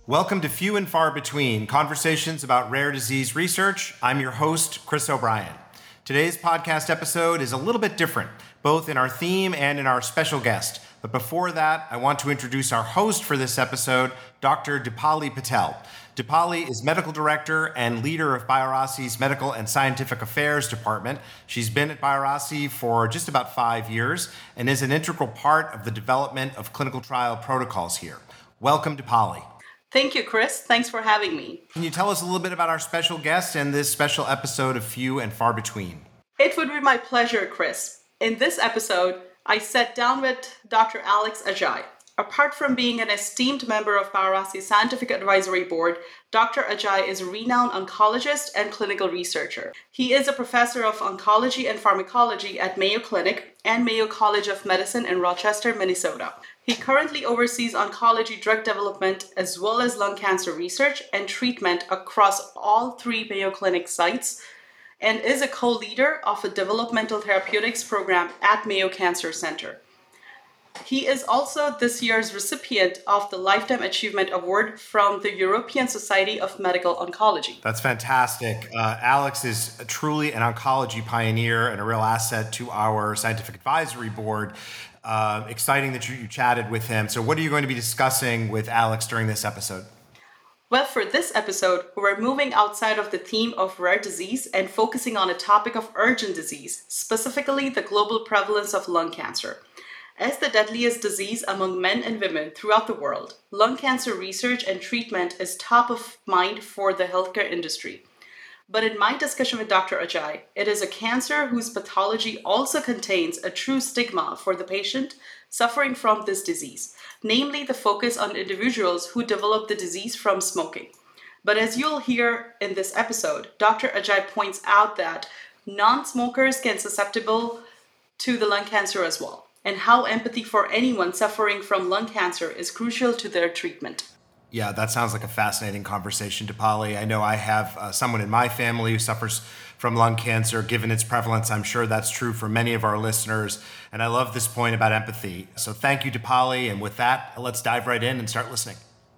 Welcome to Few and Far Between, conversations about rare disease research. I'm your host, Chris O'Brien. Today's podcast episode is a little bit different, both in our theme and in our special guest. But before that, I want to introduce our host for this episode, Dr. Dipali Patel. Dipali is medical director and leader of Biorasi's Medical and Scientific Affairs Department. She's been at Biorasi for just about 5 years and is an integral part of the development of clinical trial protocols here. Welcome, Dipali. Thank you, Chris. Thanks for having me. Can you tell us a little bit about our special guest and this special episode of Few and Far Between? It would be my pleasure, Chris. In this episode, I sat down with Dr. Alex Ajai. Apart from being an esteemed member of Biorasi's Scientific Advisory Board, Dr. Ajai is a renowned oncologist and clinical researcher. He is a professor of oncology and pharmacology at Mayo Clinic and Mayo College of Medicine in Rochester, Minnesota. He currently oversees oncology drug development as well as lung cancer research and treatment across all 3 Mayo Clinic sites and is a co-leader of a developmental therapeutics program at Mayo Cancer Center. He is also this year's recipient of the Lifetime Achievement Award from the European Society of Medical Oncology. That's fantastic. Alex is truly an oncology pioneer and a real asset to our scientific advisory board. Exciting that you chatted with him. So what are you going to be discussing with Alex during this episode? Well, for this episode, we're moving outside of the theme of rare disease and focusing on a topic of urgent disease, specifically the global prevalence of lung cancer. As the deadliest disease among men and women throughout the world, lung cancer research and treatment is top of mind for the healthcare industry. But in my discussion with Dr. Ajai, it is a cancer whose pathology also contains a true stigma for the patient suffering from this disease, namely the focus on individuals who develop the disease from smoking. But as you'll hear in this episode, Dr. Ajai points out that non-smokers can be susceptible to the lung cancer as well, and how empathy for anyone suffering from lung cancer is crucial to their treatment. Yeah, that sounds like a fascinating conversation, Dipali. I know I have someone in my family who suffers from lung cancer. Given its prevalence, I'm sure that's true for many of our listeners. And I love this point about empathy. So thank you, Dipali. And with that, let's dive right in and start listening.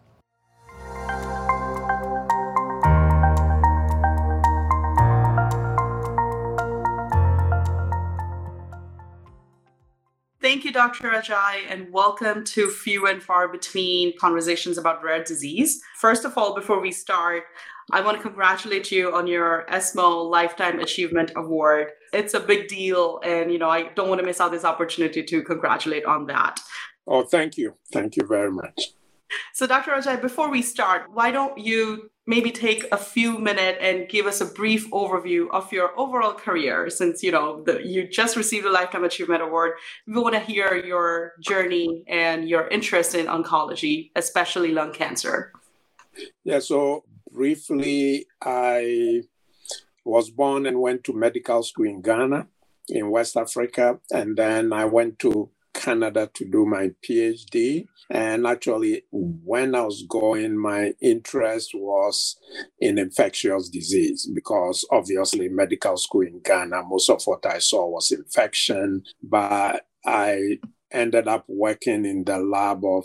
Thank you, Dr. Ajai, and welcome to Few and Far Between Conversations about Rare Disease. First of all, before we start, I want to congratulate you on your ESMO Lifetime Achievement Award. It's a big deal, and I don't want to miss out this opportunity to congratulate on that. Oh, thank you. Thank you very much. So, Dr. Ajai, before we start, why don't you maybe take a few minutes and give us a brief overview of your overall career, since you just received a Lifetime Achievement Award. We want to hear your journey and your interest in oncology, especially lung cancer. Yeah, so briefly, I was born and went to medical school in Ghana, in West Africa, and then I went to Canada to do my PhD. And actually, when I was going, my interest was in infectious disease because obviously medical school in Ghana, most of what I saw was infection. But I ended up working in the lab of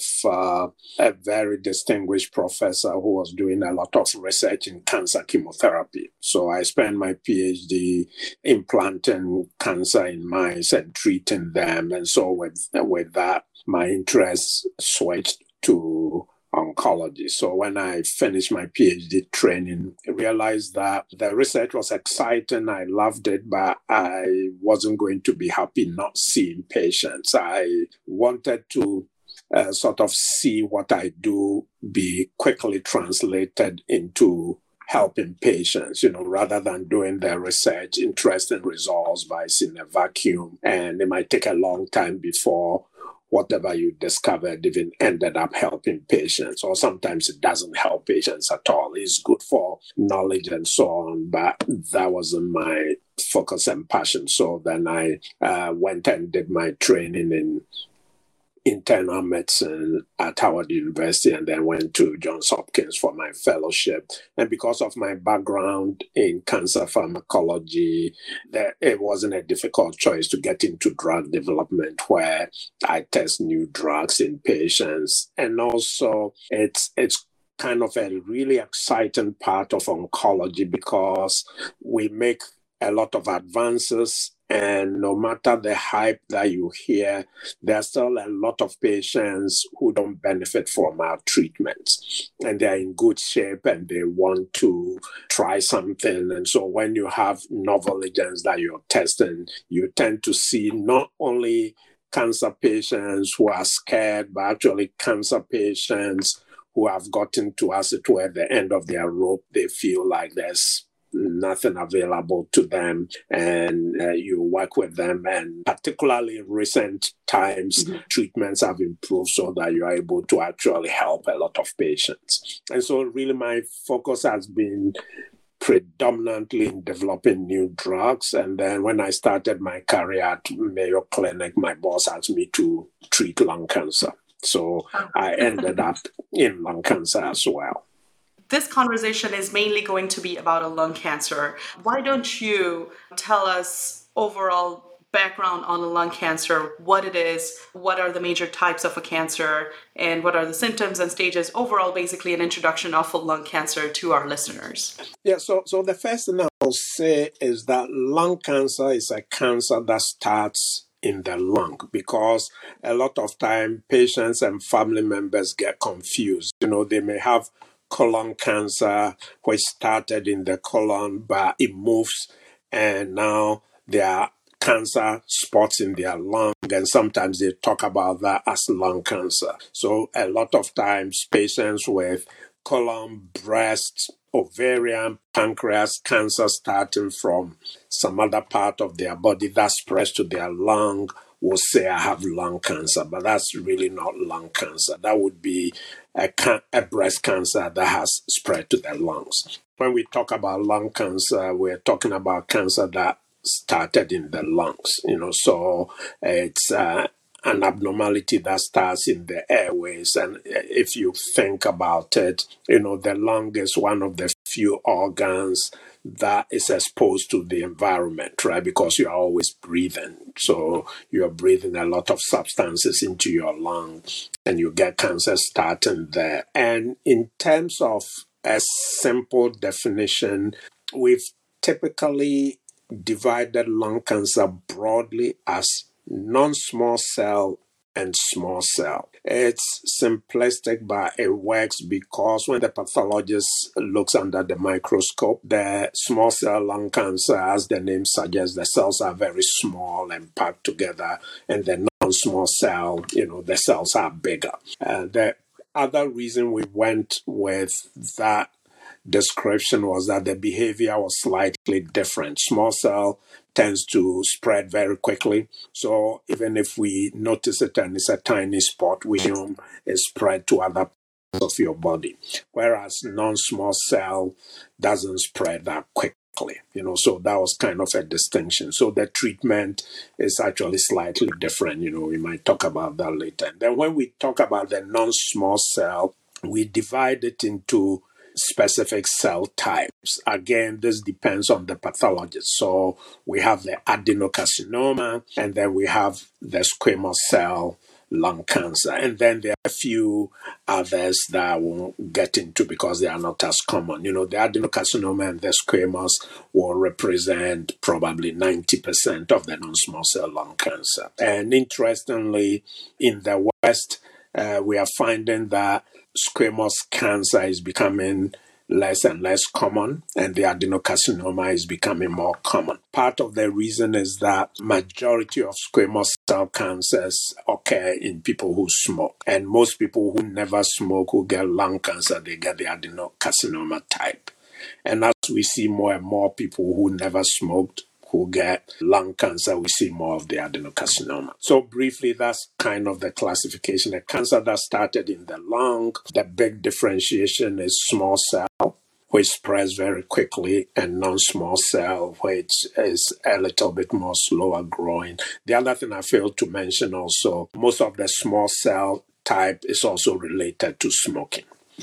a very distinguished professor who was doing a lot of research in cancer chemotherapy. So I spent my PhD implanting cancer in mice and treating them. And so with that, my interest switched to oncology. So when I finished my PhD training, I realized that the research was exciting. I loved it, but I wasn't going to be happy not seeing patients. I wanted to sort of see what I do be quickly translated into helping patients, rather than doing the research, interesting results by seeing a vacuum. And it might take a long time before whatever you discovered even ended up helping patients, or sometimes it doesn't help patients at all. It's good for knowledge and so on, but that wasn't my focus and passion. So then I went and did my training in internal medicine at Howard University and then went to Johns Hopkins for my fellowship. And because of my background in cancer pharmacology, it wasn't a difficult choice to get into drug development where I test new drugs in patients. And also it's kind of a really exciting part of oncology because we make a lot of advances, and no matter the hype that you hear, there's still a lot of patients who don't benefit from our treatments, and they're in good shape and they want to try something. And so when you have novel agents that you're testing, you tend to see not only cancer patients who are scared, but actually cancer patients who have gotten to, as it were, the end of their rope. They feel like there's nothing available to them, and you work with them, and particularly in recent times, treatments have improved so that you are able to actually help a lot of patients. And so really my focus has been predominantly in developing new drugs. And then when I started my career at Mayo Clinic, my boss asked me to treat lung cancer. So I ended up in lung cancer as well. This conversation is mainly going to be about a lung cancer. Why don't you tell us overall background on lung cancer, what it is, what are the major types of a cancer, and what are the symptoms and stages? Overall, basically an introduction of lung cancer to our listeners. Yeah, so the first thing I'll say is that lung cancer is a cancer that starts in the lung, because a lot of time patients and family members get confused. They may have colon cancer, which started in the colon, but it moves, and now there are cancer spots in their lung, and sometimes they talk about that as lung cancer. So a lot of times patients with colon, breast, ovarian, pancreas cancer starting from some other part of their body that spreads to their lung will say, I have lung cancer, but that's really not lung cancer. That would be a breast cancer that has spread to the lungs. When we talk about lung cancer, we're talking about cancer that started in the lungs, so it's an abnormality that starts in the airways. And if you think about it, the lung is one of the few organs that is exposed to the environment, right? Because you're always breathing. So you're breathing a lot of substances into your lung, and you get cancer starting there. And in terms of a simple definition, we've typically divided lung cancer broadly as non-small cell and small cell. It's simplistic, but it works because when the pathologist looks under the microscope, the small cell lung cancer, as the name suggests, the cells are very small and packed together, and the non-small cell, the cells are bigger. The other reason we went with that description was that the behavior was slightly different. Small cell tends to spread very quickly. So even if we notice it and it's a tiny spot, we assume it's spread to other parts of your body. Whereas non-small cell doesn't spread that quickly. So that was kind of a distinction. So the treatment is actually slightly different. We might talk about that later. And then when we talk about the non-small cell, we divide it into specific cell types. Again, this depends on the pathologist. So we have the adenocarcinoma, and then we have the squamous cell lung cancer. And then there are a few others that I won't get into because they are not as common. The adenocarcinoma and the squamous will represent probably 90% of the non-small cell lung cancer. And interestingly, in the West, we are finding that squamous cancer is becoming less and less common, and the adenocarcinoma is becoming more common. Part of the reason is that majority of squamous cell cancers occur in people who smoke, and most people who never smoke who get lung cancer, they get the adenocarcinoma type. And as we see more and more people who never smoked who get lung cancer, we see more of the adenocarcinoma. So briefly, that's kind of the classification. A cancer that started in the lung, the big differentiation is small cell, which spreads very quickly, and non-small cell, which is a little bit more slower growing. The other thing I failed to mention also, most of the small cell type is also related to smoking.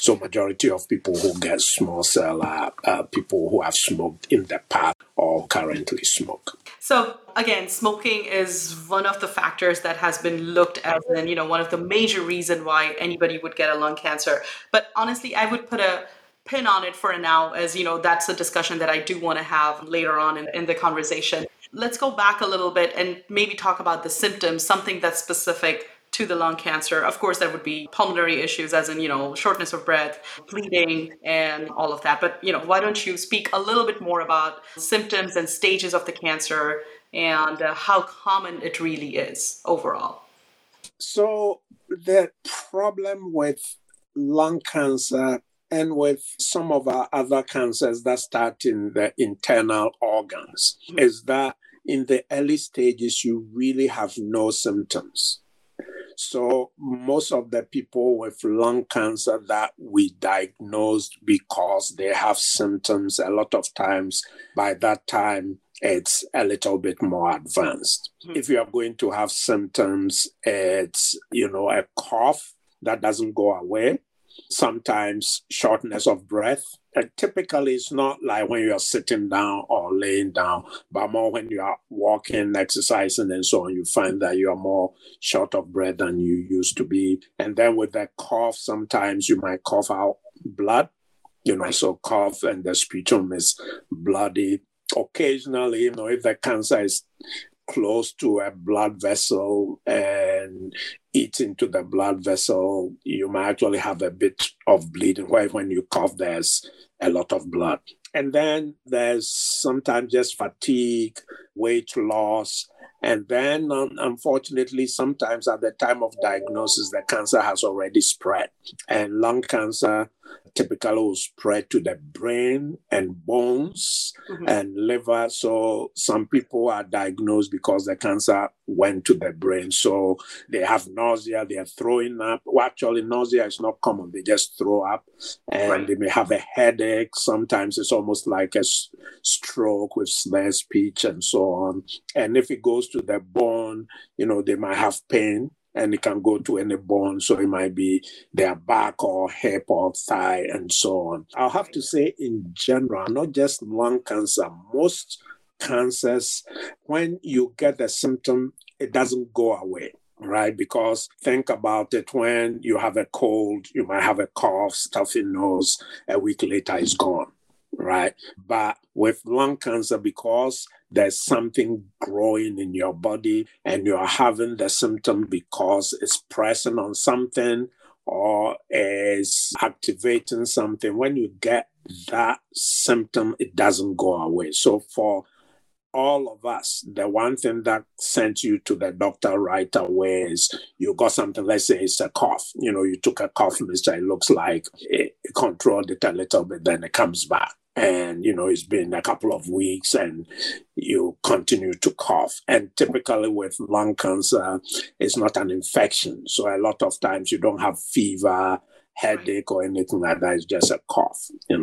So majority of people who get small cell are people who have smoked in the past or currently smoke. So again, smoking is one of the factors that has been looked as one of the major reason why anybody would get a lung cancer. But honestly, I would put a pin on it for now, as that's a discussion that I do want to have later on in the conversation. Let's go back a little bit and maybe talk about the symptoms, something that's specific to the lung cancer. Of course, there would be pulmonary issues, as in, shortness of breath, bleeding, and all of that. But, why don't you speak a little bit more about symptoms and stages of the cancer and how common it really is overall? So the problem with lung cancer and with some of our other cancers that start in the internal organs is that in the early stages, you really have no symptoms. So most of the people with lung cancer that we diagnosed because they have symptoms, a lot of times by that time, it's a little bit more advanced. If you are going to have symptoms, it's, a cough that doesn't go away. Sometimes shortness of breath. And typically, it's not like when you're sitting down or laying down, but more when you are walking, exercising, and so on, you find that you are more short of breath than you used to be. And then with that cough, sometimes you might cough out blood, so cough and the sputum is bloody. Occasionally, if the cancer is close to a blood vessel and eats into the blood vessel, you might actually have a bit of bleeding, where when you cough, there's a lot of blood. And then there's sometimes just fatigue, weight loss. And then, unfortunately, sometimes at the time of diagnosis, the cancer has already spread. And lung cancer typically will spread to the brain and bones and liver. So some people are diagnosed because the cancer went to the brain. So they have nausea, they are throwing up. Well, actually, nausea is not common. They just throw up and they may have a headache. Sometimes it's almost like a stroke with slurred speech and so on. And if it goes to the bone, they might have pain. And it can go to any bone. So it might be their back or hip or thigh and so on. I'll have to say in general, not just lung cancer, most cancers, when you get the symptom, it doesn't go away, right? Because think about it, when you have a cold, you might have a cough, stuffy nose, a week later it's gone. Right. But with lung cancer, because there's something growing in your body and you're having the symptom because it's pressing on something or is activating something, when you get that symptom, it doesn't go away. So for all of us, the one thing that sent you to the doctor right away is you got something, let's say it's a cough. You took a cough mixture, it looks like it controlled it a little bit, then it comes back. And, it's been a couple of weeks and you continue to cough. And typically with lung cancer, it's not an infection. So a lot of times you don't have fever, headache or anything like that. It's just a cough,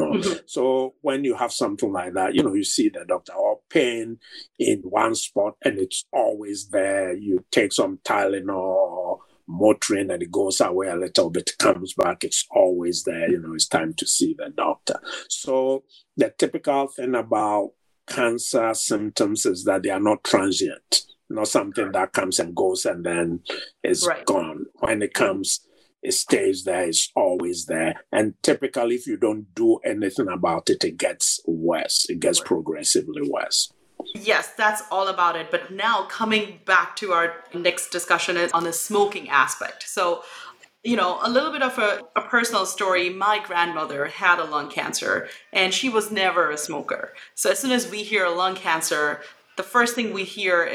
So when you have something like that, you see the doctor, or pain in one spot and it's always there. You take some Tylenol or Motrin and it goes away a little bit, comes back, it's always there. It's time to see the doctor. So the typical thing about cancer symptoms is that they are not transient, not something that comes and goes and then is gone. When it comes, it stays there, it's always there. And typically, if you don't do anything about it, it gets worse. It gets progressively worse. Yes, that's all about it. But now coming back to our next discussion is on the smoking aspect. So, a little bit of a personal story. My grandmother had a lung cancer and she was never a smoker. So as soon as we hear a lung cancer, the first thing we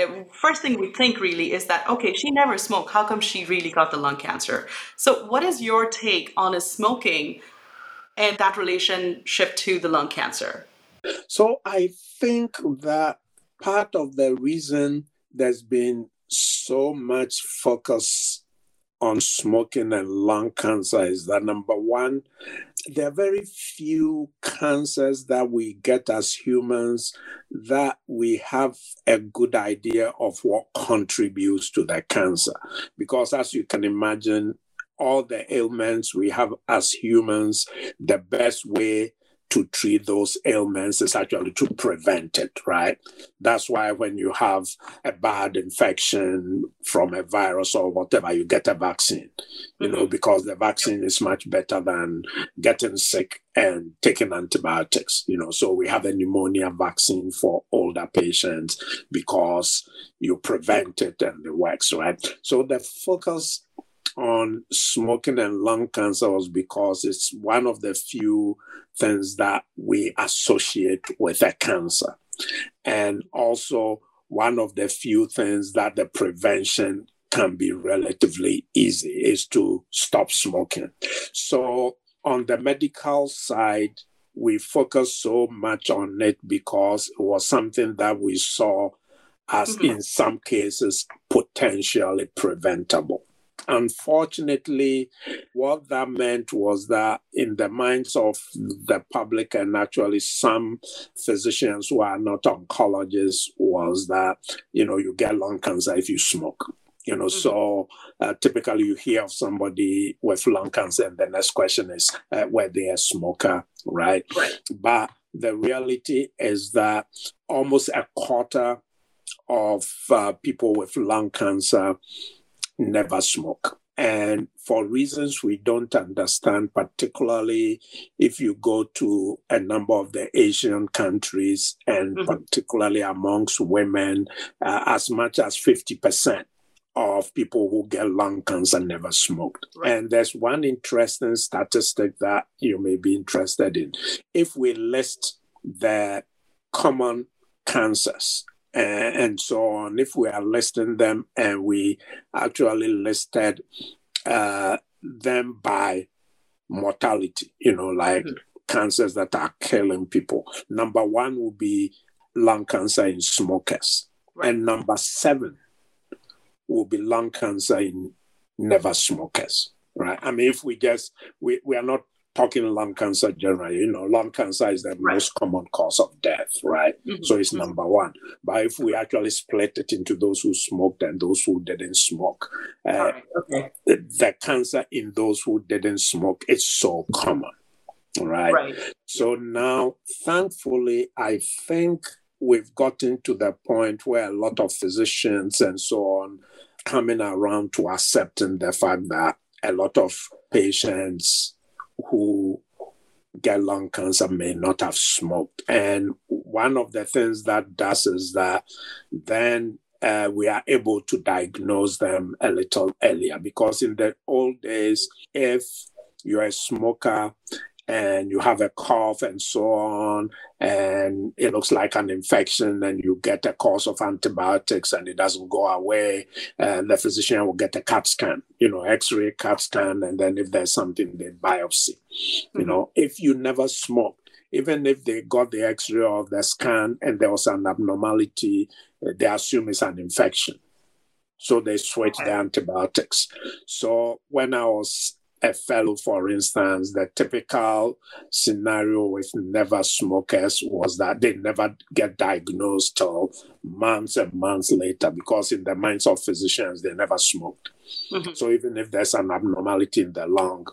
think really is that, okay, she never smoked. How come she really got the lung cancer? So what is your take on smoking and that relationship to the lung cancer? So I think that part of the reason there's been so much focus on smoking and lung cancer is that, number one, there are very few cancers that we get as humans that we have a good idea of what contributes to the cancer. Because as you can imagine, all the ailments we have as humans, the best way to treat those ailments is actually to prevent it, right? That's why when you have a bad infection from a virus or whatever, you get a vaccine, you know, because the vaccine is much better than getting sick and taking antibiotics, you know. So we have a pneumonia vaccine for older patients because you prevent it and it works, right? So the focus on smoking and lung cancer was because it's one of the few things that we associate with a cancer. And also one of the few things that the prevention can be relatively easy is to stop smoking. So on the medical side, we focus so much on it because it was something that we saw as in some cases potentially preventable. Unfortunately, what that meant was that in the minds of the public and actually some physicians who are not oncologists was that, you know, you get lung cancer if you smoke. You know, so typically you hear of somebody with lung cancer and the next question is, were they a smoker, right? But the reality is that almost a quarter of people with lung cancer never smoke. And for reasons we don't understand, particularly if you go to a number of the Asian countries and particularly amongst women, as much as 50% of people who get lung cancer never smoked. And there's one interesting statistic that you may be interested in. If we list the common cancers, and so on, if we are listing them and we actually listed them by mortality, you know, like cancers that are killing people, number one will be lung cancer in smokers. And number 7 will be lung cancer in never smokers, right? I mean, if we are not talking lung cancer generally, you know, lung cancer is the most common cause of death, right? So it's number 1. But if we actually split it into those who smoked and those who didn't smoke, the cancer in those who didn't smoke is so common, right? So now, thankfully, I think we've gotten to the point where a lot of physicians and so on coming around to accepting the fact that a lot of patients who get lung cancer may not have smoked. And one of the things that does is that then we are able to diagnose them a little earlier. Because in the old days, if you're a smoker and you have a cough and so on, and it looks like an infection and you get a course of antibiotics and it doesn't go away, and the physician will get a CAT scan, you know, X-ray CAT scan, and then if there's something, they biopsy. You know, if you never smoked, even if they got the X-ray or the scan and there was an abnormality, they assume it's an infection. So they switch the antibiotics. So when I was a fellow, for instance, the typical scenario with never smokers was that they never get diagnosed till months and months later, because in the minds of physicians, they never smoked. So even if there's an abnormality in the lung,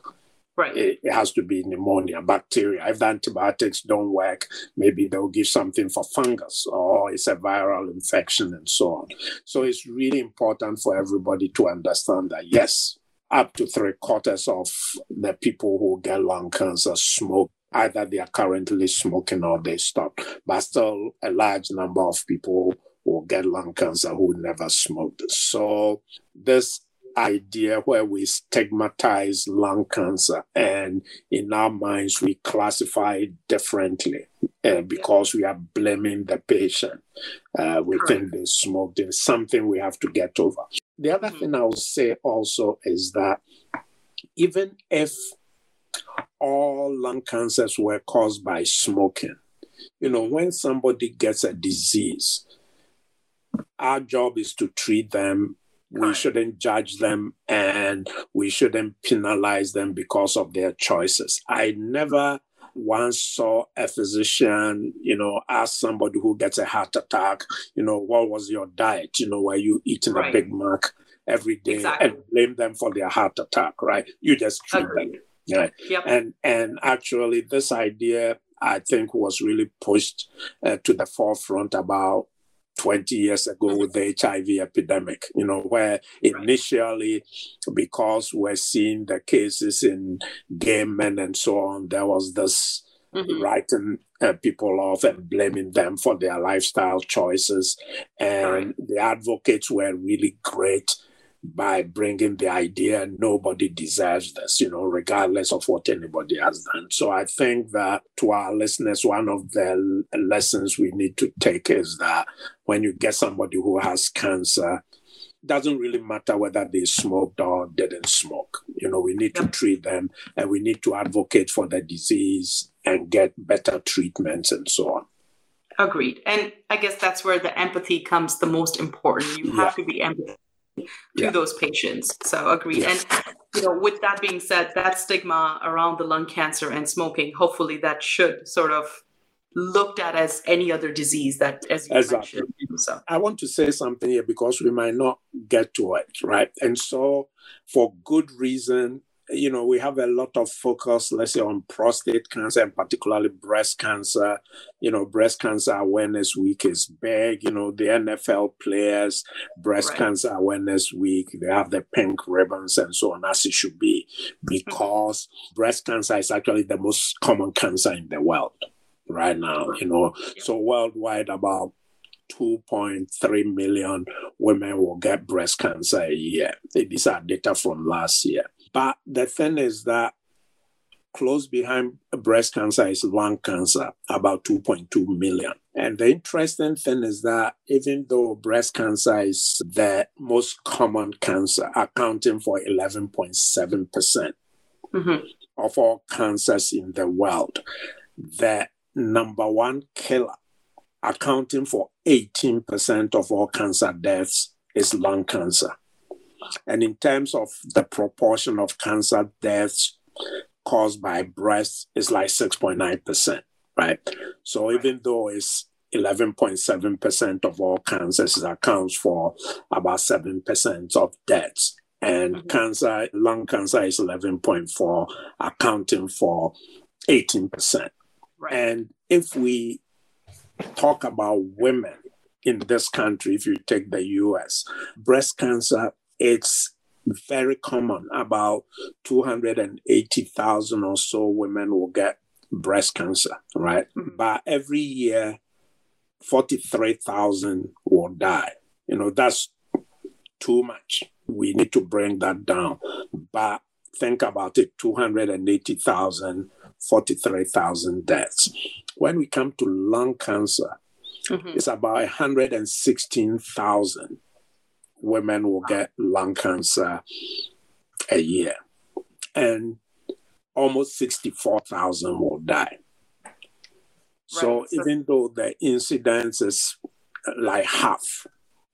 it has to be pneumonia, bacteria. If the antibiotics don't work, maybe they'll give something for fungus or it's a viral infection and so on. So it's really important for everybody to understand that, yes, up to 3/4 of the people who get lung cancer smoke. Either they are currently smoking or they stop. But still a large number of people who get lung cancer who never smoked. So this idea where we stigmatize lung cancer and in our minds we classify it differently because we are blaming the patient. We think they smoked. It's something we have to get over. The other thing I would say also is that even if all lung cancers were caused by smoking, you know, when somebody gets a disease, our job is to treat them. We shouldn't judge them and we shouldn't penalize them because of their choices. I never once saw a physician, you know, ask somebody who gets a heart attack, you know, what was your diet? You know, were you eating a Big Mac? every day Exactly. and blame them for their heart attack, right? You just treat them. Yeah. Yep. And actually, this idea, I think, was really pushed to the forefront about 20 years ago with the HIV epidemic, where initially, because we're seeing the cases in gay men and so on, there was this writing people off and blaming them for their lifestyle choices. And the advocates were really great by bringing the idea nobody deserves this, regardless of what anybody has done. So I think that to our listeners, one of the lessons we need to take is that when you get somebody who has cancer, it doesn't really matter whether they smoked or didn't smoke. We need to treat them and we need to advocate for the disease and get better treatments and so on. Agreed. And I guess that's where the empathy comes the most important. You have to be empathetic to those patients. So agreed. And with that being said, that stigma around the lung cancer and smoking, hopefully that should sort of looked at as any other disease that, as you mentioned. So I want to say something here because we might not get to it, right? And so for good reason, we have a lot of focus, let's say, on prostate cancer and particularly breast cancer. Breast Cancer Awareness Week is big. The NFL players, Breast Cancer Awareness Week, they have the pink ribbons and so on, as it should be, because breast cancer is actually the most common cancer in the world right now. So worldwide, about 2.3 million women will get breast cancer a year. These are data from last year. But the thing is that close behind breast cancer is lung cancer, about 2.2 million. And the interesting thing is that even though breast cancer is the most common cancer, accounting for 11.7% of all cancers in the world, the number one killer, accounting for 18% of all cancer deaths, is lung cancer. And in terms of the proportion of cancer deaths caused by breast, it's like 6.9%, right? So even though it's 11.7% of all cancers, it accounts for about 7% of deaths. And lung cancer is 11.4, accounting for 18%. Right. And if we talk about women in this country, if you take the US, breast cancer, it's very common. About 280,000 or so women will get breast cancer, right? But every year, 43,000 will die. That's too much. We need to bring that down. But think about it, 280,000, 43,000 deaths. When we come to lung cancer, it's about 116,000 women will get lung cancer a year. And almost 64,000 will die. So even though the incidence is like half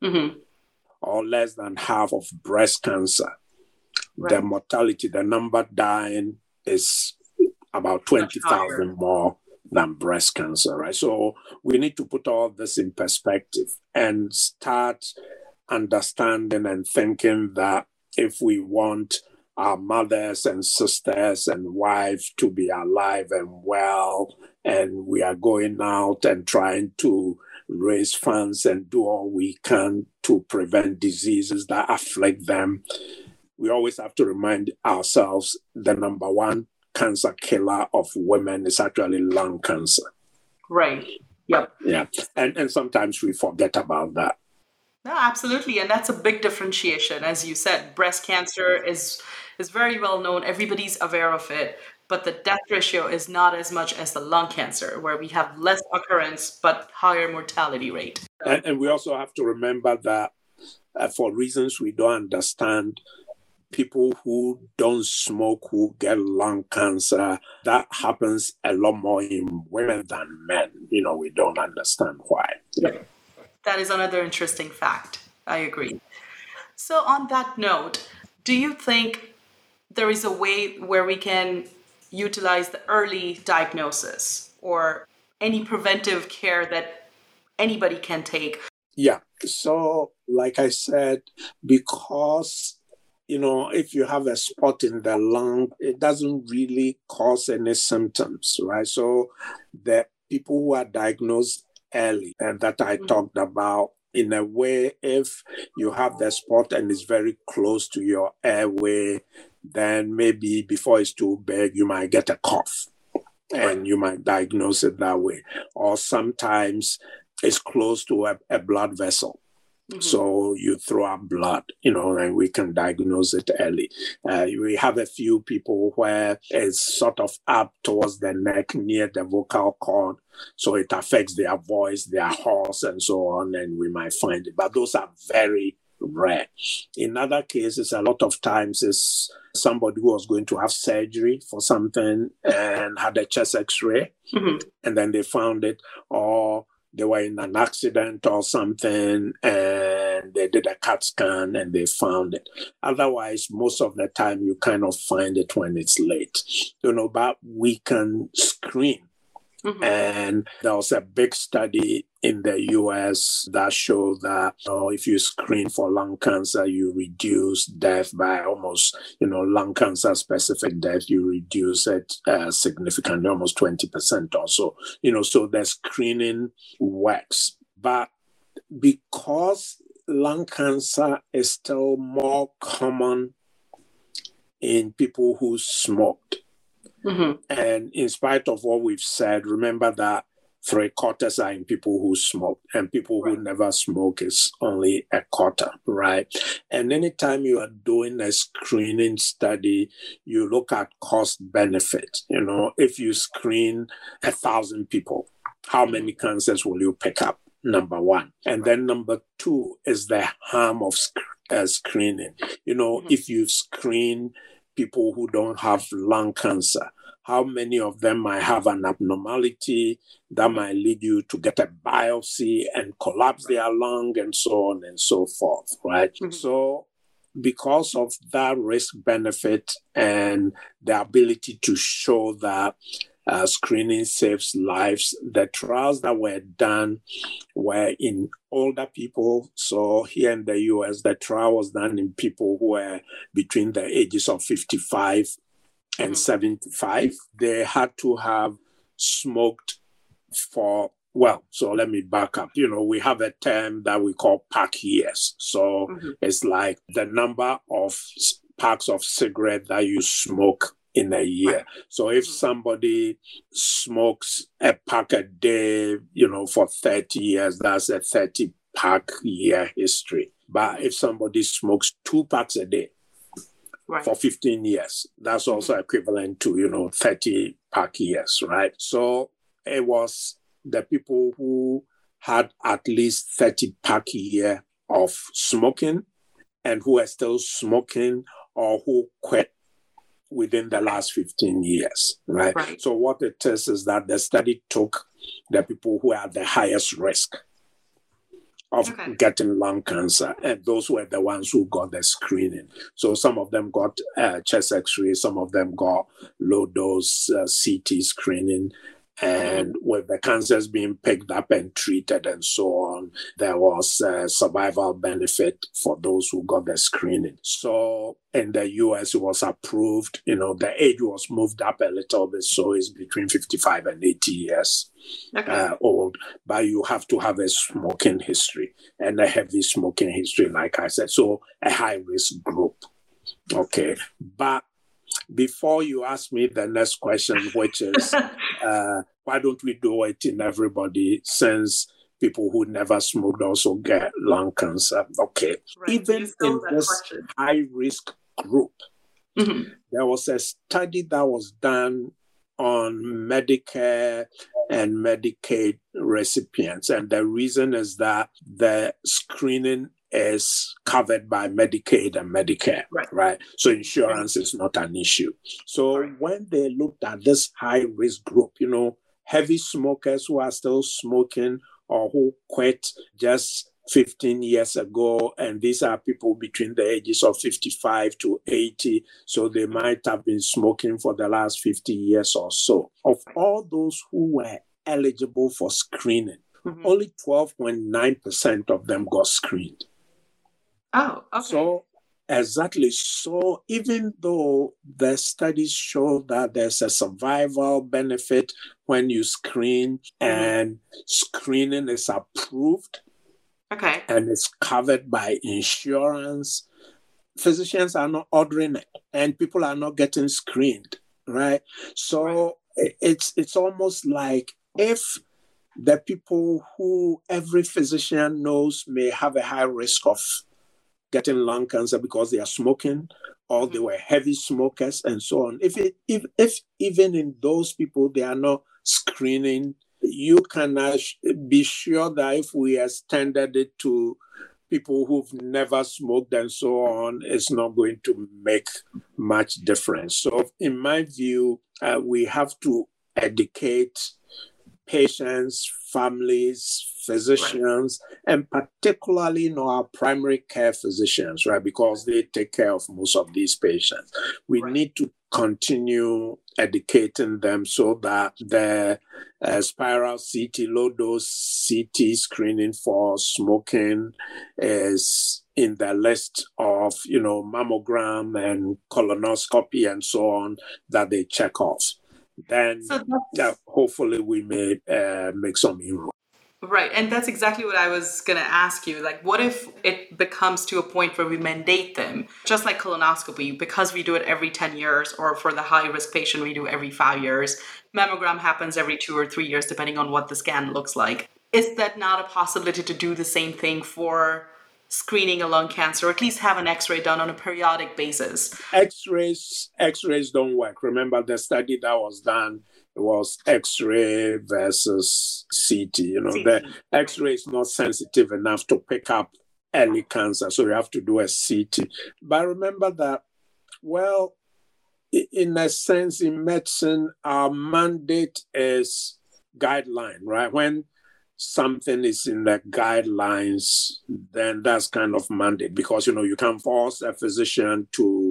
or less than half of breast cancer, the mortality, the number dying is about 20,000 more than breast cancer, right? So we need to put all this in perspective and start understanding and thinking that if we want our mothers and sisters and wives to be alive and well, and we are going out and trying to raise funds and do all we can to prevent diseases that afflict them, we always have to remind ourselves the number one cancer killer of women is actually lung cancer. Right. Yep. Yeah. And sometimes we forget about that. No, absolutely. And that's a big differentiation. As you said, breast cancer is very well known. Everybody's aware of it. But the death ratio is not as much as the lung cancer, where we have less occurrence, but higher mortality rate. And we also have to remember that for reasons we don't understand, people who don't smoke who get lung cancer, that happens a lot more in women than men. We don't understand why. Yeah. That is another interesting fact. I agree. So on that note, do you think there is a way where we can utilize the early diagnosis or any preventive care that anybody can take? Yeah. So, like I said, because, if you have a spot in the lung, it doesn't really cause any symptoms, right? So, the people who are diagnosed early and that I talked about, in a way, if you have the spot and it's very close to your airway, then maybe before it's too big, you might get a cough and you might diagnose it that way. Or sometimes it's close to a blood vessel. So you throw up blood, and we can diagnose it early. We have a few people where it's sort of up towards the neck near the vocal cord. So it affects their voice, their hoarse, and so on, and we might find it. But those are very rare. In other cases, a lot of times it's somebody who was going to have surgery for something and had a chest x-ray, and then they found it, or they were in an accident or something and they did a CAT scan and they found it. Otherwise, most of the time you kind of find it when it's late, but we can screen. And there was a big study in the US that showed that if you screen for lung cancer, you reduce death by almost, lung cancer specific death, you reduce it significantly, almost 20% or so. So the screening works. But because lung cancer is still more common in people who smoked, and in spite of what we've said, remember that 3/4 are in people who smoke, and people who never smoke is only 1/4, right? And anytime you are doing a screening study, you look at cost benefit. If you screen 1,000 people, how many cancers will you pick up? Number one. And then number two is the harm of screening. If you screen people who don't have lung cancer, how many of them might have an abnormality that might lead you to get a biopsy and collapse their lung and so on and so forth, right? So because of that risk benefit and the ability to show that screening saves lives, the trials that were done were in older people. So here in the US, the trial was done in people who were between the ages of 55 and 75. They had to have smoked for, so let me back up. We have a term that we call pack years. So it's like the number of packs of cigarette that you smoke in a year. So if somebody smokes a pack a day, for 30 years, that's a 30-pack year history. But if somebody smokes 2 packs a day for 15 years, that's also equivalent to, 30-pack years, right? So it was the people who had at least 30-pack a year of smoking and who are still smoking or who quit within the last 15 years, right? So what it is that the study took the people who are at the highest risk of getting lung cancer, and those were the ones who got the screening. So some of them got chest x-ray, some of them got low-dose CT screening, and with the cancers being picked up and treated and so on, there was a survival benefit for those who got the screening. So in the US, it was approved, the age was moved up a little bit, so it's between 55 and 80 years old. But you have to have a smoking history and a heavy smoking history, like I said, so a high-risk group. Okay, but before you ask me the next question, which is, why don't we do it in everybody, since people who never smoked also get lung cancer? Okay. Even in this high-risk group, there was a study that was done on Medicare and Medicaid recipients. And the reason is that the screening is covered by Medicaid and Medicare, right? So insurance is not an issue. So when they looked at this high-risk group, heavy smokers who are still smoking or who quit just 15 years ago, and these are people between the ages of 55 to 80, so they might have been smoking for the last 50 years or so. Of all those who were eligible for screening, only 12.9% of them got screened. Oh, okay. So, exactly. So, even though the studies show that there's a survival benefit when you screen, and screening is approved, okay, and it's covered by insurance, physicians are not ordering it, and people are not getting screened, right? So it's almost like if the people who every physician knows may have a high risk of getting lung cancer because they are smoking, or they were heavy smokers and so on. If even in those people they are not screening, you can be sure that if we extended it to people who've never smoked and so on, it's not going to make much difference. So in my view, we have to educate patients, families, physicians, and particularly our primary care physicians, right? Because they take care of most of these patients. We need to continue educating them so that the spiral CT, low dose CT screening for smoking is in the list of, mammogram and colonoscopy and so on that they check off. Then hopefully we may make some inroads. Right. And that's exactly what I was going to ask you. Like, what if it becomes to a point where we mandate them, just like colonoscopy, because we do it every 10 years, or for the high-risk patient, we do every 5 years. Mammogram happens every 2 or 3 years, depending on what the scan looks like. Is that not a possibility to do the same thing for screening a lung cancer, or at least have an X-ray done on a periodic basis? X-rays don't work. Remember the study that was done, it was X-ray versus CT. The X-ray is not sensitive enough to pick up early cancer, so you have to do a CT. But remember that, well, in a sense, in medicine, our mandate is guideline, right? When something is in the guidelines, then that's kind of mandate, because you can force a physician to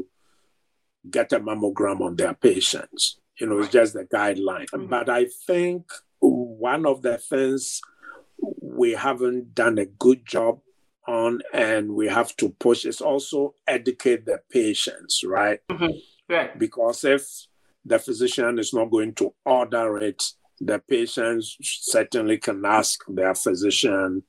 get a mammogram on their patients. It's just the guideline. But I think one of the things we haven't done a good job on, and we have to push, is also educate the patients, right? Right. Because if the physician is not going to order it, the patients certainly can ask their physician,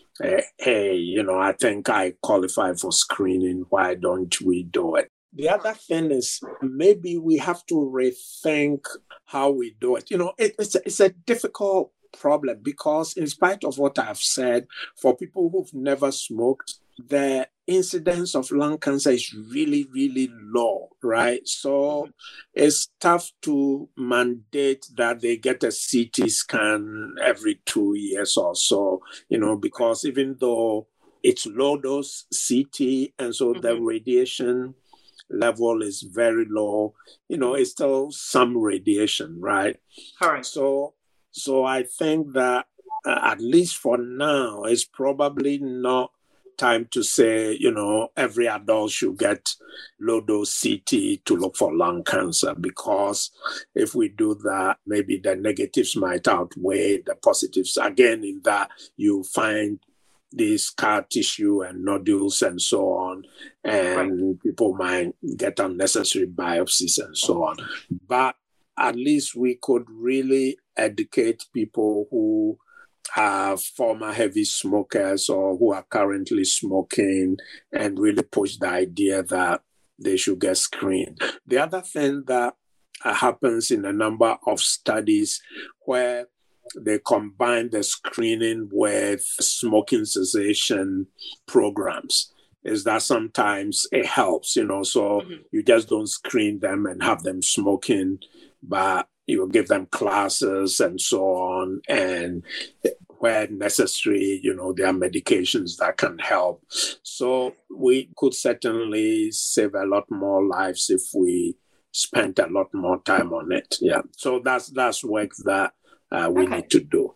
hey, I think I qualify for screening. Why don't we do it? The other thing is maybe we have to rethink how we do it. It's a difficult problem, because in spite of what I've said, for people who've never smoked, the incidence of lung cancer is really, really low, right? So it's tough to mandate that they get a CT scan every 2 years or so, because even though it's low dose CT, and so the radiation level is very low, it's still some radiation, right? Correct. So I think that at least for now, it's probably not time to say, every adult should get low-dose CT to look for lung cancer, because if we do that, maybe the negatives might outweigh the positives. Again, in that you find the scar tissue and nodules and so on, and people might get unnecessary biopsies and so on. But at least we could really educate people who are former heavy smokers or who are currently smoking, and really push the idea that they should get screened. The other thing that happens in a number of studies where they combine the screening with smoking cessation programs is that sometimes it helps, so you just don't screen them and have them smoking, but you give them classes and so on, and where necessary, there are medications that can help. So we could certainly save a lot more lives if we spent a lot more time on it. Yeah. So that's work that we need to do.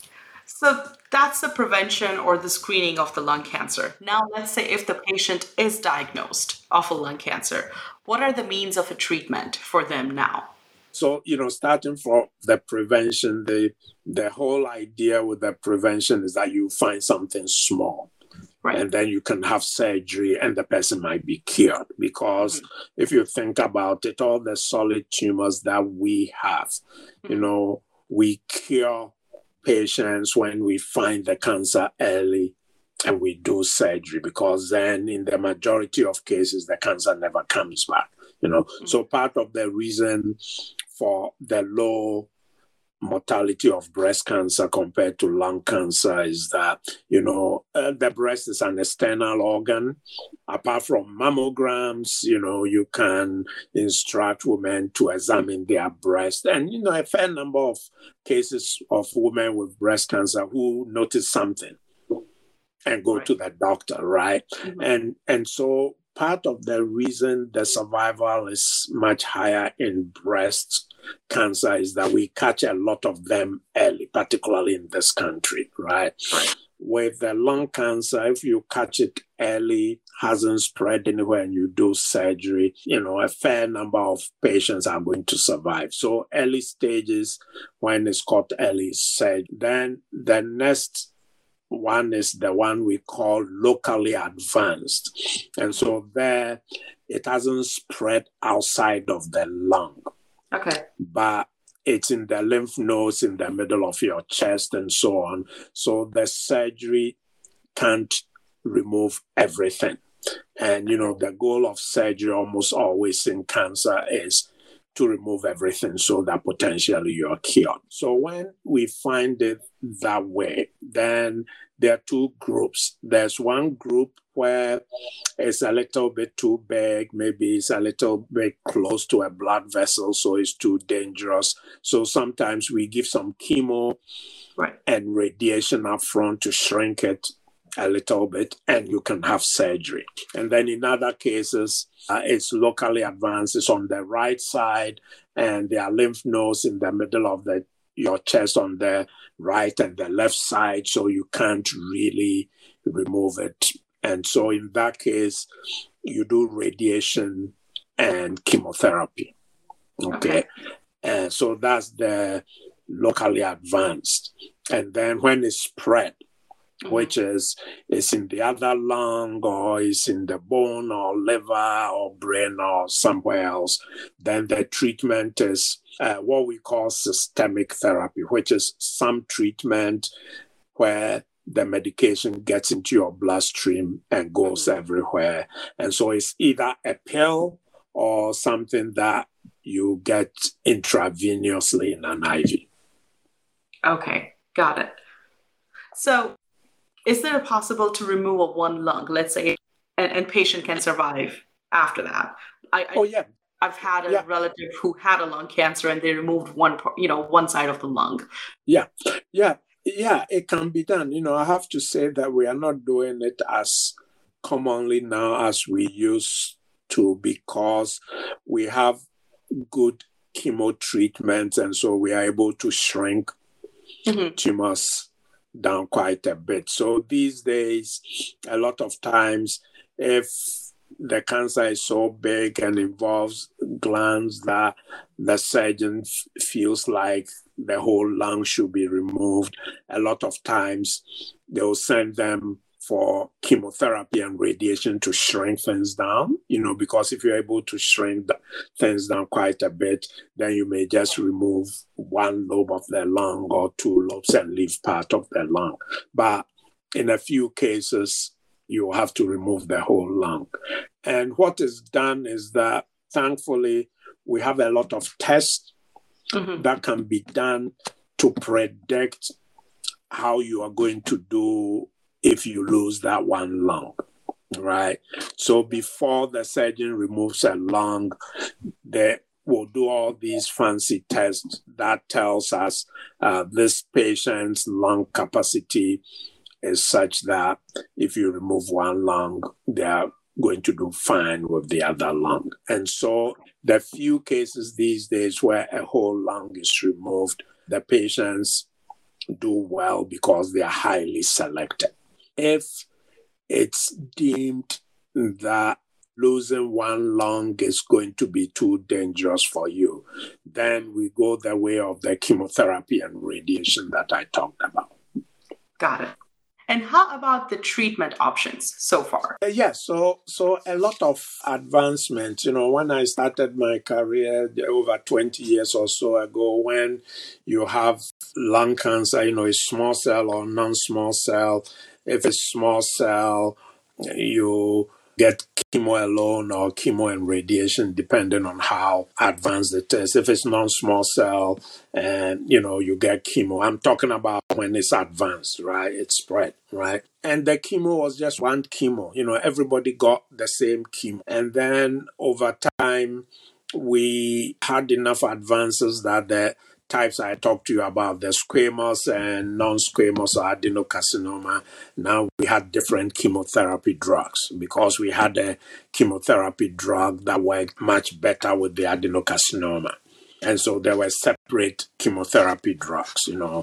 So that's the prevention or the screening of the lung cancer. Now, let's say if the patient is diagnosed of a lung cancer, what are the means of a treatment for them now? So, starting from the prevention, the whole idea with the prevention is that you find something small. Right. And then you can have surgery and the person might be cured. Because if you think about it, all the solid tumors that we have, we cure patients when we find the cancer early and we do surgery, because then in the majority of cases, the cancer never comes back. So part of the reason for the low mortality of breast cancer compared to lung cancer is that, the breast is an external organ. Apart from mammograms, you can instruct women to examine their breast. And, a fair number of cases of women with breast cancer who notice something and go to the doctor, right? And so part of the reason the survival is much higher in breast cancer is that we catch a lot of them early, particularly in this country, right? With the lung cancer, if you catch it early, hasn't spread anywhere, and you do surgery, a fair number of patients are going to survive. So early stages, when it's caught early surgery. Then the next one is the one we call locally advanced. And so there, it hasn't spread outside of the lung. Okay. But it's in the lymph nodes, in the middle of your chest, and so on. So the surgery can't remove everything. And, the goal of surgery almost always in cancer is to remove everything so that potentially you're cured. So when we find it that way, then there are two groups. There's one group where it's a little bit too big, maybe it's a little bit close to a blood vessel, so it's too dangerous. So sometimes we give some chemo and radiation up front to shrink it a little bit, and you can have surgery. And then in other cases, it's locally advanced. It's on the right side, and there are lymph nodes in the middle of your chest on the right and the left side, so you can't really remove it. And so in that case, you do radiation and chemotherapy. Okay. So that's the locally advanced. And then when it's spread, which is in the other lung or is in the bone or liver or brain or somewhere else, then the treatment is what we call systemic therapy, which is some treatment where the medication gets into your bloodstream and goes everywhere. And so it's either a pill or something that you get intravenously in an IV. Okay, got it. So is there possible to remove one lung, let's say, and patient can survive after that? I've had a relative who had a lung cancer and they removed one side of the lung. Yeah, it can be done. I have to say that we are not doing it as commonly now as we used to, because we have good chemo treatments, and so we are able to shrink tumors down quite a bit. So these days, a lot of times, if the cancer is so big and involves glands that the surgeon feels like the whole lung should be removed, a lot of times they'll send them for chemotherapy and radiation to shrink things down, because if you're able to shrink things down quite a bit, then you may just remove one lobe of the lung or two lobes and leave part of the lung. But in a few cases, you have to remove the whole lung. And what is done is that, thankfully, we have a lot of tests that can be done to predict how you are going to do if you lose that one lung, right? So before the surgeon removes a lung, they will do all these fancy tests that tells us this patient's lung capacity is such that if you remove one lung, they are going to do fine with the other lung. And so the few cases these days where a whole lung is removed, the patients do well because they are highly selected. If it's deemed that losing one lung is going to be too dangerous for you, then we go the way of the chemotherapy and radiation that I talked about. Got it. And how about the treatment options so far? Yes, so a lot of advancement. When I started my career over 20 years or so ago, when you have lung cancer, it's small cell or non-small cell. If it's small cell, you get chemo alone or chemo and radiation, depending on how advanced it is. If it's non-small cell, and you get chemo. I'm talking about when it's advanced, right? It's spread, right? And the chemo was just one chemo. Everybody got the same chemo. And then over time, we had enough advances that the types I talked to you about, the squamous and non-squamous adenocarcinoma, now we had different chemotherapy drugs because we had a chemotherapy drug that worked much better with the adenocarcinoma. And so there were separate chemotherapy drugs,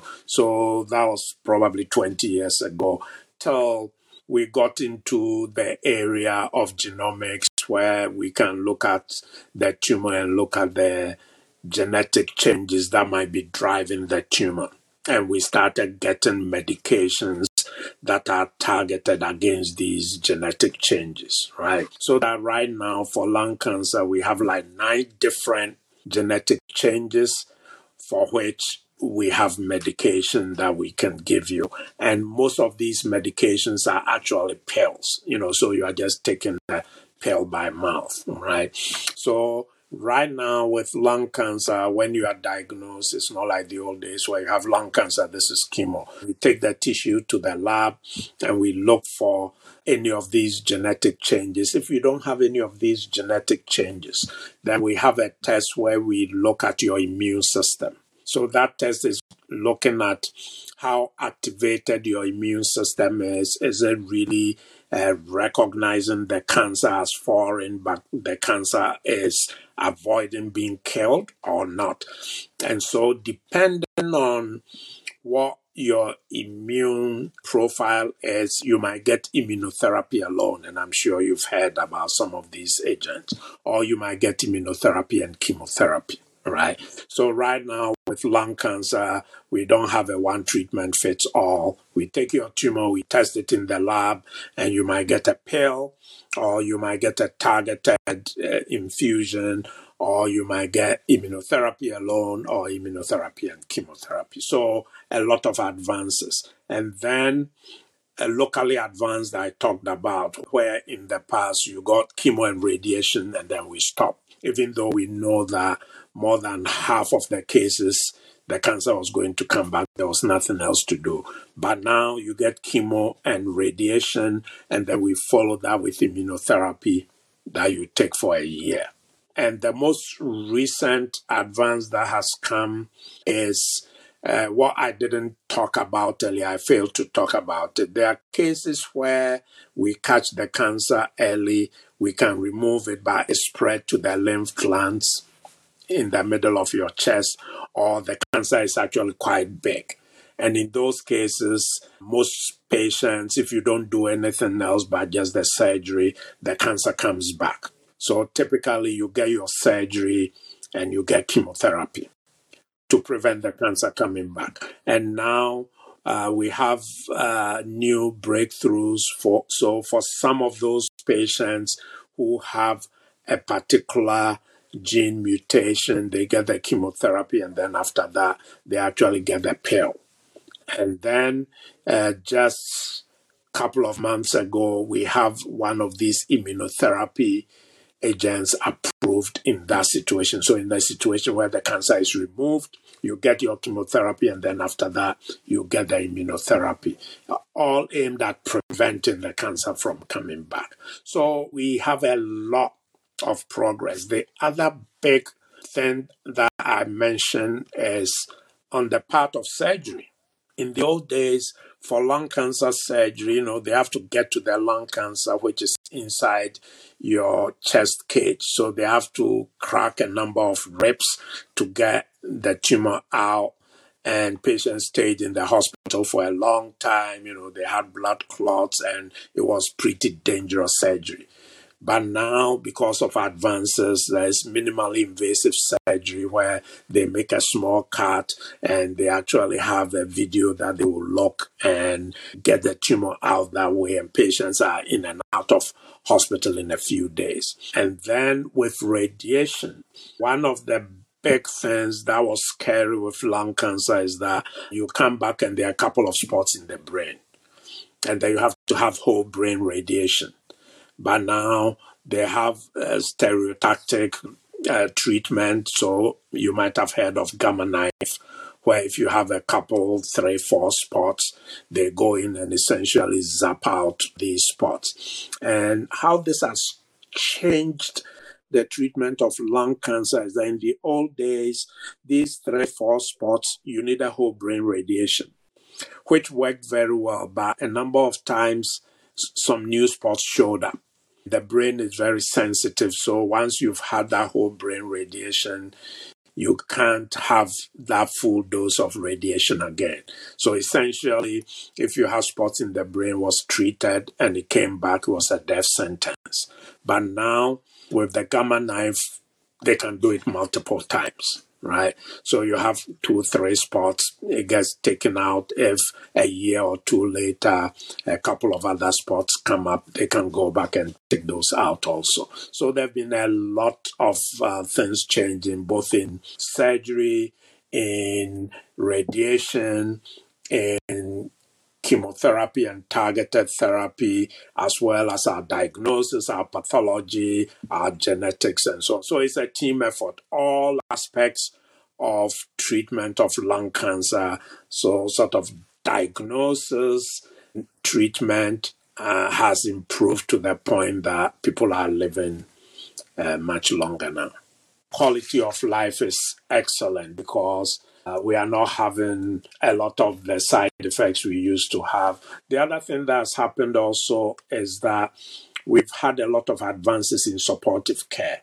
So that was probably 20 years ago till we got into the area of genomics where we can look at the tumor and look at the genetic changes that might be driving the tumor. And we started getting medications that are targeted against these genetic changes, right? So that right now for lung cancer, we have like 9 different genetic changes for which we have medication that we can give you. And most of these medications are actually pills, so you are just taking the pill by mouth, right? So right now with lung cancer, when you are diagnosed, it's not like the old days where you have lung cancer, this is chemo. We take the tissue to the lab and we look for any of these genetic changes. If you don't have any of these genetic changes, then we have a test where we look at your immune system. So that test is looking at how activated your immune system is. Is it really recognizing the cancer as foreign, but the cancer is avoiding being killed or not? And so depending on what your immune profile is, you might get immunotherapy alone, and I'm sure you've heard about some of these agents, or you might get immunotherapy and chemotherapy, right? So right now with lung cancer, we don't have a one treatment fits all. We take your tumor, we test it in the lab, and you might get a pill, or you might get a targeted infusion, or you might get immunotherapy alone, or immunotherapy and chemotherapy. So a lot of advances. And then a locally advanced I talked about, where in the past you got chemo and radiation and then we stopped. Even though we know that more than half of the cases, the cancer was going to come back, there was nothing else to do. But now you get chemo and radiation, and then we follow that with immunotherapy that you take for a year. And the most recent advance that has come is what I didn't talk about earlier. I failed to talk about it. There are cases where we catch the cancer early. We can remove it, but it's spread to the lymph glands in the middle of your chest, or the cancer is actually quite big. And in those cases, most patients, if you don't do anything else but just the surgery, the cancer comes back. So typically you get your surgery and you get chemotherapy to prevent the cancer coming back. And now we have new breakthroughs for some of those patients who have a particular gene mutation, they get the chemotherapy, and then after that, they actually get the pill. And then just a couple of months ago, we have one of these immunotherapy agents approved in that situation. So in the situation where the cancer is removed, you get your chemotherapy, and then after that, you get the immunotherapy, all aimed at preventing the cancer from coming back. So we have a lot of progress. The other big thing that I mentioned is on the part of surgery. In the old days, for lung cancer surgery, they have to get to the lung cancer, which is inside your chest cage. So they have to crack a number of ribs to get the tumor out. And patients stayed in the hospital for a long time. They had blood clots, and it was pretty dangerous surgery. But now, because of advances, there's minimally invasive surgery where they make a small cut and they actually have a video that they will lock and get the tumor out that way. And patients are in and out of hospital in a few days. And then with radiation, one of the big things that was scary with lung cancer is that you come back and there are a couple of spots in the brain. And then you have to have whole brain radiation. But now they have a stereotactic treatment. So you might have heard of Gamma Knife, where if you have a couple, 3, 4 spots, they go in and essentially zap out these spots. And how this has changed the treatment of lung cancer is that in the old days, these 3, 4 spots, you need a whole brain radiation, which worked very well. But a number of times, some new spots showed up. The brain is very sensitive, so once you've had that whole brain radiation, you can't have that full dose of radiation again. So essentially, if you have spots in the brain, was treated and it came back, it was a death sentence. But now, with the Gamma Knife, they can do it multiple times. Right? So you have 2, 3 spots. It gets taken out. If a year or 2 later, a couple of other spots come up, they can go back and take those out also. So there have been a lot of things changing, both in surgery, in radiation, in chemotherapy and targeted therapy, as well as our diagnosis, our pathology, our genetics, and so on. So it's a team effort, all aspects of treatment of lung cancer. So sort of diagnosis, treatment has improved to the point that people are living much longer now. Quality of life is excellent because we are not having a lot of the side effects we used to have. The other thing that's happened also is that we've had a lot of advances in supportive care.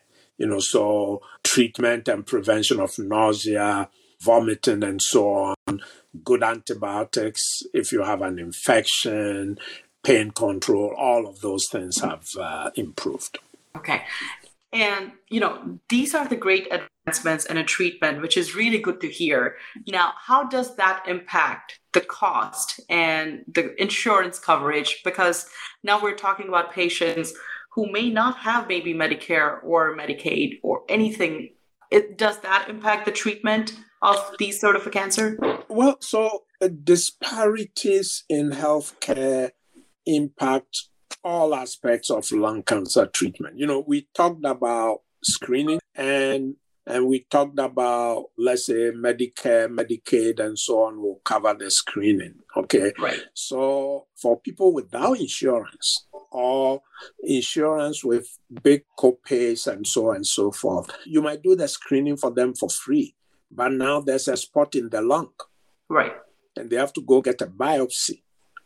So treatment and prevention of nausea, vomiting, and so on, good antibiotics if you have an infection, pain control, all of those things have improved. Okay. And, these are the great advancements in a treatment, which is really good to hear. Now, how does that impact the cost and the insurance coverage? Because now we're talking about patients who may not have maybe Medicare or Medicaid or anything. Does that impact the treatment of these sort of a cancer? Well, so disparities in healthcare impact all aspects of lung cancer treatment. We talked about screening and we talked about, let's say, Medicare, Medicaid, and so on will cover the screening, okay? Right. So for people without insurance or insurance with big copays and so on and so forth, you might do the screening for them for free. But now there's a spot in the lung. Right. And they have to go get a biopsy,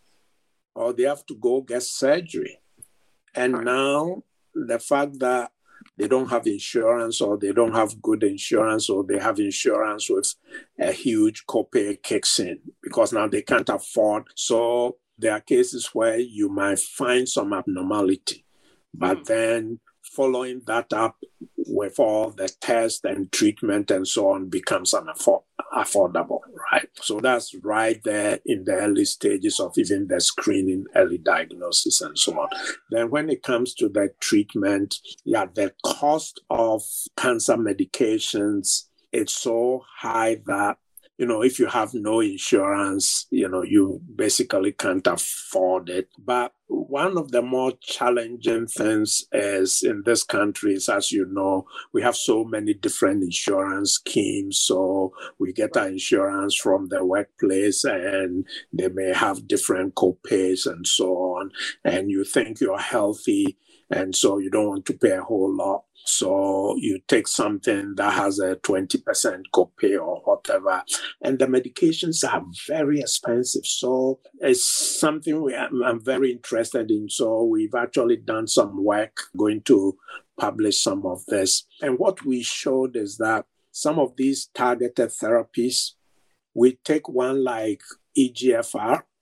or they have to go get surgery. And now the fact that they don't have insurance, or they don't have good insurance, or they have insurance with a huge copay kicks in because now they can't afford. So there are cases where you might find some abnormality, but then following that up with all the tests and treatment and so on becomes affordable, right? So that's right there in the early stages of even the screening, early diagnosis, and so on. Then when it comes to the treatment, the cost of cancer medications, it's so high that if you have no insurance, you basically can't afford it. But one of the more challenging things is in this country is, as you know, we have so many different insurance schemes. So we get our insurance from the workplace and they may have different copays and so on. And you think you're healthy and so you don't want to pay a whole lot. So you take something that has a 20% copay or whatever, and the medications are very expensive. So it's something I'm very interested in. So we've actually done some work, going to publish some of this. And what we showed is that some of these targeted therapies, we take one like EGFR,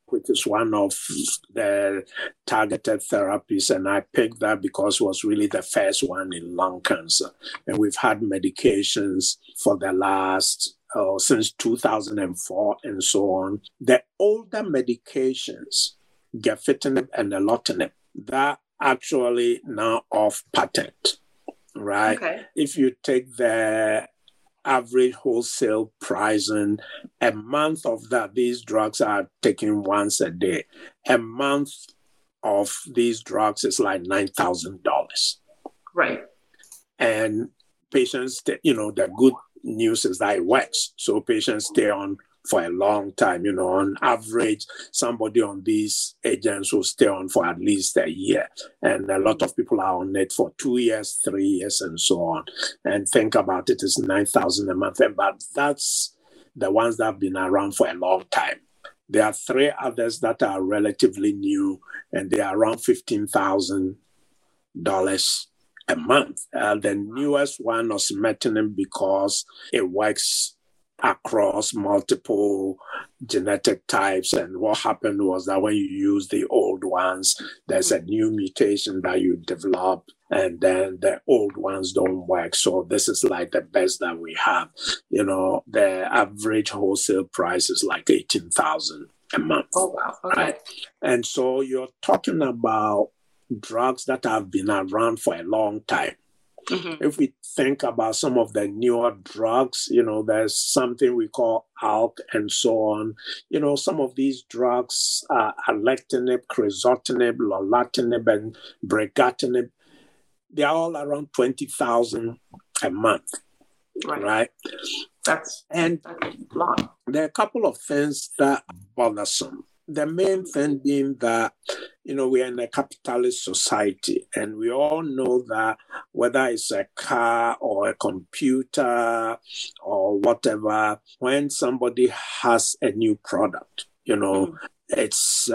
which is one of the targeted therapies. And I picked that because it was really the first one in lung cancer. And we've had medications for the last, since 2004 and so on. The older medications, gefitinib and erlotinib, that actually now off patent, right? Okay. If you take the average wholesale pricing, a month of that, these drugs are taken once a day. A month of these drugs is like $9,000. Right. And patients, the good news is that it works. So patients stay on for a long time. On average, somebody on these agents will stay on for at least a year. And a lot of people are on it for 2 years, 3 years, and so on. And think about it, it's $9,000 a month. But that's the ones that have been around for a long time. There are 3 others that are relatively new, and they are around $15,000 a month. The newest one was osimertinib because it works across multiple genetic types. And what happened was that when you use the old ones, there's a new mutation that you develop, and then the old ones don't work. So this is like the best that we have. The average wholesale price is like $18,000 a month. Oh, wow. Okay. Right? And so you're talking about drugs that have been around for a long time. Mm-hmm. If we think about some of the newer drugs, there's something we call ALK and so on. Some of these drugs, alectinib, crizotinib, lorlatinib, and brigatinib, they're all around $20,000 a month, right? That's a lot. There are a couple of things that are bothersome. The main thing being that, we are in a capitalist society, and we all know that whether it's a car or a computer or whatever, when somebody has a new product, it's,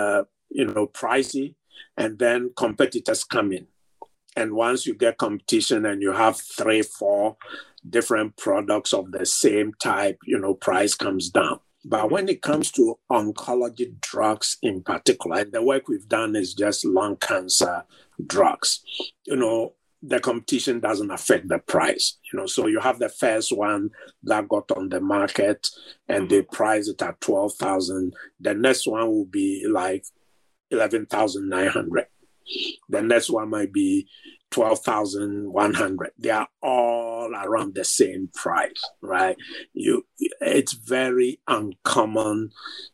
pricey, and then competitors come in. And once you get competition and you have 3, 4 different products of the same type, price comes down. But when it comes to oncology drugs in particular, and the work we've done is just lung cancer drugs, the competition doesn't affect the price. So you have the first one that got on the market and they price it at $12,000. The next one will be like $11,900. The next one might be $12,100. They are all around the same price, right? It's very uncommon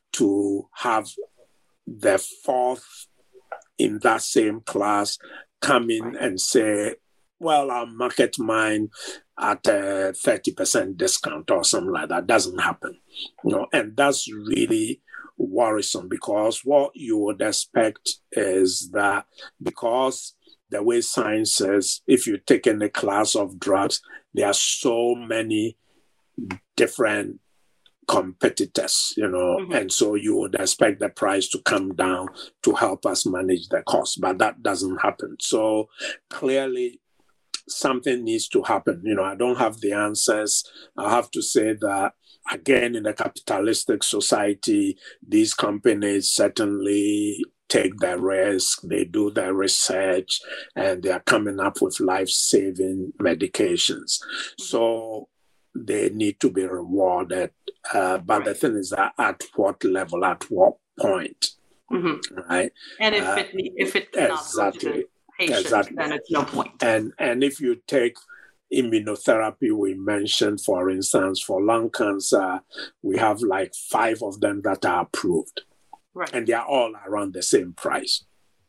to have the fourth in that same class come in and say, well, I'll market mine at a 30% discount or something like that. Doesn't happen, and that's really worrisome, because what you would expect is that, because the way science is, if you take in a class of drugs, there are so many different competitors, and so you would expect the price to come down to help us manage the cost, but that doesn't happen. So clearly something needs to happen. I don't have the answers. I have to say that, again, in a capitalistic society, these companies certainly take the risk, they do the research, and they are coming up with life-saving medications. So they need to be rewarded. But the thing is that at what level, at what point, right? And if it's exactly. not to the patient, then it's no point. And if you take immunotherapy, we mentioned, for instance, for lung cancer, we have like 5 of them that are approved. Right. And they are all around the same price.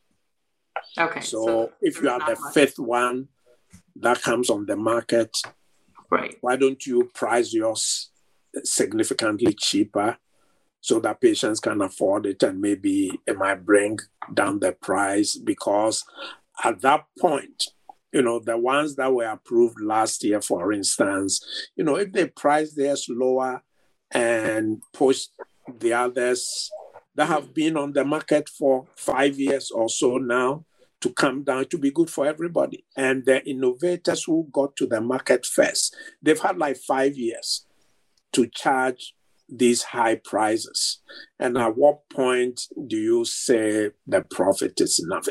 Okay. So if you have the 5th one that comes on the market, right, why don't you price yours significantly cheaper so that patients can afford it, and maybe it might bring down the price? Because at that point, the ones that were approved last year, for instance, if they price theirs lower and push the others that have been on the market for 5 years or so now to come down, to be good for everybody. And the innovators who got to the market first, they've had like 5 years to charge these high prices? And at what point do you say the profit is enough?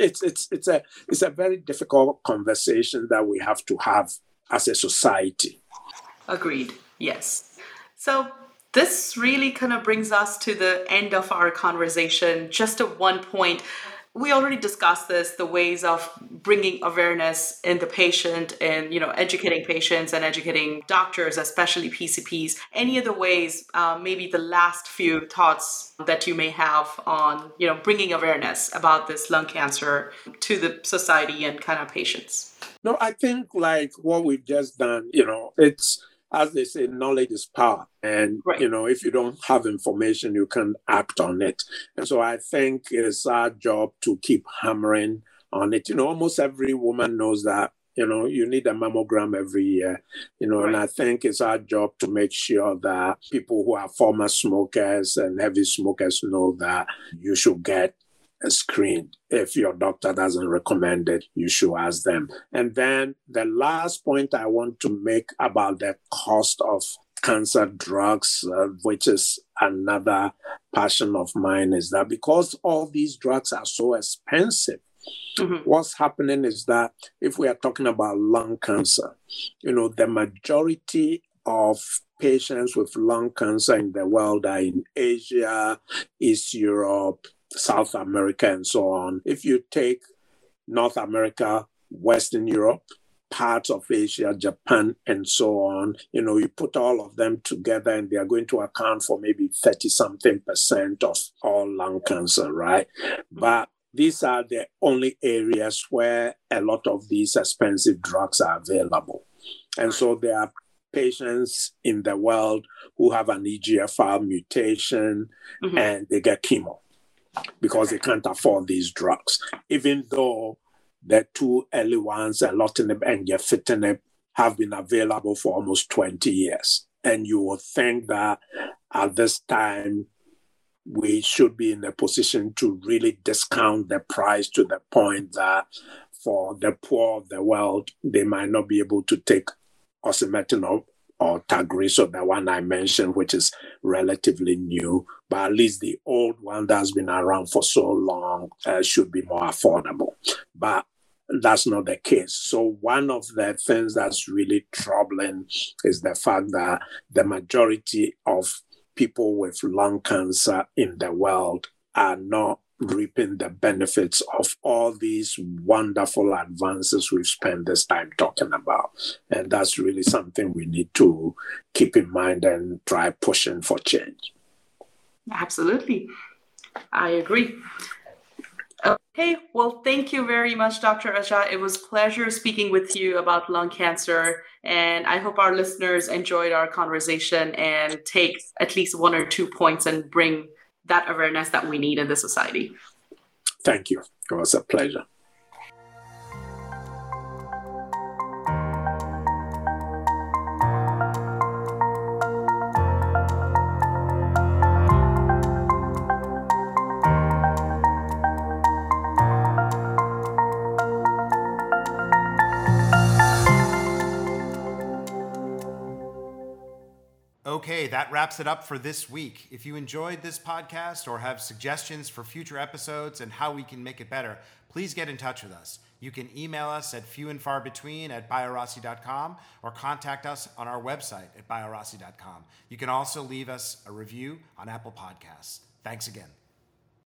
It's a very difficult conversation that we have to have as a society. Agreed. Yes. So this really kind of brings us to the end of our conversation. Just at one point, we already discussed this, the ways of bringing awareness in the patient and, educating patients and educating doctors, especially PCPs. Any of the ways, maybe the last few thoughts that you may have on, bringing awareness about this lung cancer to the society and kind of patients? No, I think like what we've just done, it's, as they say, knowledge is power. And, right. If you don't have information, you can act on it. And so I think it's our job to keep hammering on it. Almost every woman knows that, you need a mammogram every year, right. And I think it's our job to make sure that people who are former smokers and heavy smokers know that you should get screened. If your doctor doesn't recommend it, you should ask them. And then the last point I want to make about the cost of cancer drugs, which is another passion of mine, is that because all these drugs are so expensive, what's happening is that if we are talking about lung cancer, the majority of patients with lung cancer in the world are in Asia, East Europe, South America, and so on. If you take North America, Western Europe, parts of Asia, Japan, and so on, you put all of them together and they are going to account for maybe 30-something% of all lung cancer, right? But these are the only areas where a lot of these expensive drugs are available. And so there are patients in the world who have an EGFR mutation and they get chemo because they can't afford these drugs, even though the two early ones, erlotinib and gefitinib, have been available for almost 20 years. And you would think that at this time, we should be in a position to really discount the price to the point that for the poor of the world, they might not be able to take osimertinib or Tagrisso, the one I mentioned, which is relatively new, but at least the old one that's been around for so long should be more affordable. But that's not the case. So one of the things that's really troubling is the fact that the majority of people with lung cancer in the world are not reaping the benefits of all these wonderful advances we've spent this time talking about. And that's really something we need to keep in mind and try pushing for change. Absolutely. I agree. Okay, well, thank you very much, Dr. Aja. It was a pleasure speaking with you about lung cancer, and I hope our listeners enjoyed our conversation and take at least 1 or 2 points and bring that awareness that we need in the society. Thank you. It was a pleasure. Okay, that wraps it up for this week. If you enjoyed this podcast or have suggestions for future episodes and how we can make it better, please get in touch with us. You can email us at fewandfarbetween@biorossi.com or contact us on our website at biorossi.com. You can also leave us a review on Apple Podcasts. Thanks again.